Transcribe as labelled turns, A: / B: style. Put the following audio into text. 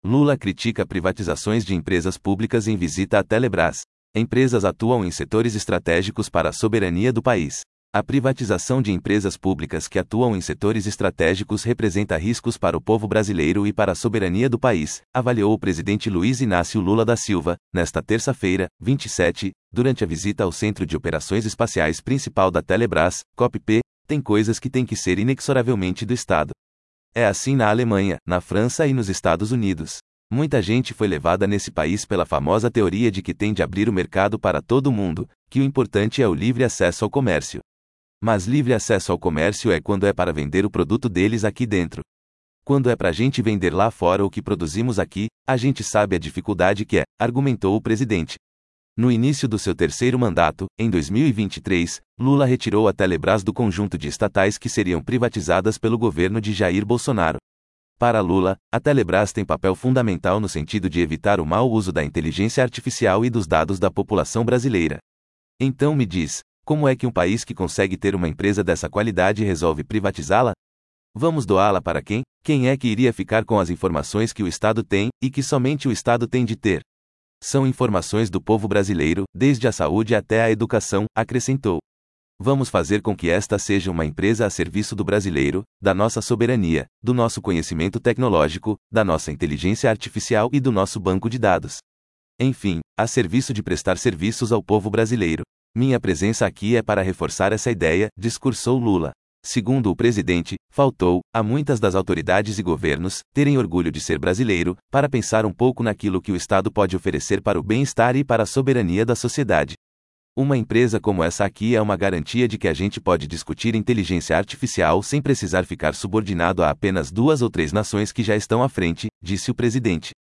A: Lula critica privatizações de empresas públicas em visita à Telebrás. Empresas atuam em setores estratégicos para a soberania do país. A privatização de empresas públicas que atuam em setores estratégicos representa riscos para o povo brasileiro e para a soberania do país, avaliou o presidente Luiz Inácio Lula da Silva, nesta terça-feira, 27, durante a visita ao Centro de Operações Espaciais Principal da Telebrás, COPP. Tem coisas que têm que ser inexoravelmente do Estado. É assim na Alemanha, na França e nos Estados Unidos. Muita gente foi levada nesse país pela famosa teoria de que tem de abrir o mercado para todo mundo, que o importante é o livre acesso ao comércio. Mas livre acesso ao comércio é quando é para vender o produto deles aqui dentro. Quando é pra gente vender lá fora o que produzimos aqui, a gente sabe a dificuldade que é, argumentou o presidente. No início do seu terceiro mandato, em 2023, Lula retirou a Telebrás do conjunto de estatais que seriam privatizadas pelo governo de Jair Bolsonaro. Para Lula, a Telebrás tem papel fundamental no sentido de evitar o mau uso da inteligência artificial e dos dados da população brasileira. Então me diz, como é que um país que consegue ter uma empresa dessa qualidade resolve privatizá-la? Vamos doá-la para quem? Quem é que iria ficar com as informações que o Estado tem, e que somente o Estado tem de ter? São informações do povo brasileiro, desde a saúde até a educação, acrescentou. Vamos fazer com que esta seja uma empresa a serviço do brasileiro, da nossa soberania, do nosso conhecimento tecnológico, da nossa inteligência artificial e do nosso banco de dados. Enfim, a serviço de prestar serviços ao povo brasileiro. Minha presença aqui é para reforçar essa ideia, discursou Lula. Segundo o presidente, faltou, a muitas das autoridades e governos, terem orgulho de ser brasileiro, para pensar um pouco naquilo que o Estado pode oferecer para o bem-estar e para a soberania da sociedade. Uma empresa como essa aqui é uma garantia de que a gente pode discutir inteligência artificial sem precisar ficar subordinado a apenas 2 ou 3 nações que já estão à frente, disse o presidente.